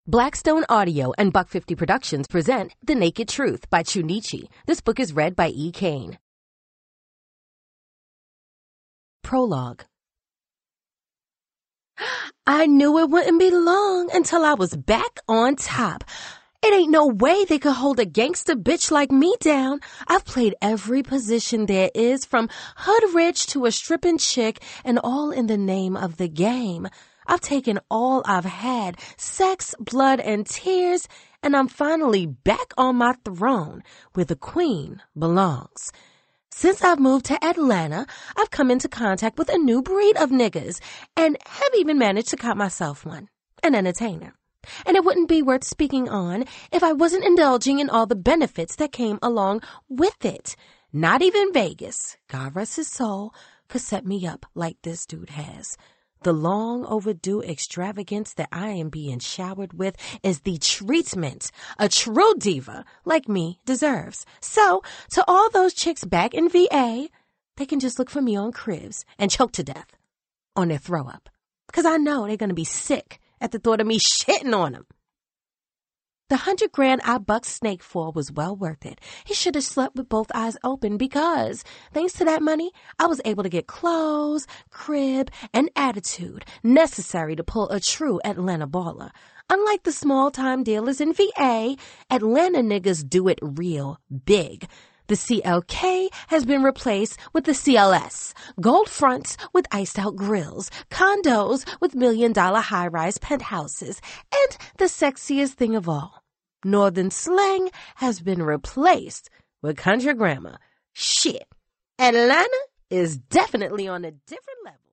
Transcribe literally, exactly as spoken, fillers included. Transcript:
Blackstone Audio and Buck fifty Productions present The Naked Truth by Chunichi. This book is read by E. Kane. Prologue. I knew it wouldn't be long until I was back on top. It ain't no way they could hold a gangster bitch like me down. I've played every position there is, from hood rich to a stripping chick, and all in the name of the game. I've taken all I've had, sex, blood, and tears, and I'm finally back on my throne where the queen belongs. Since I've moved to Atlanta, I've come into contact with a new breed of niggas and have even managed to call myself one, an entertainer. And it wouldn't be worth speaking on if I wasn't indulging in all the benefits that came along with it. Not even Vegas, God rest his soul, could set me up like this dude has. The long overdue extravagance that I am being showered with is the treatment a true diva like me deserves. So, to all those chicks back in V A, they can just look for me on Cribs and choke to death on their throw up. Because I know they're going to be sick at the thought of me shitting on them. The hundred grand I bucked Snake for was well worth it. He should have slept with both eyes open because, thanks to that money, I was able to get clothes, crib, and attitude necessary to pull a true Atlanta baller. Unlike the small-time dealers in V A, Atlanta niggas do it real big. The C L K has been replaced with the C L S. Gold fronts with iced-out grills, condos with million-dollar high-rise penthouses, and the sexiest thing of all, Northern slang has been replaced with country grammar. Shit, Atlanta is definitely on a different level.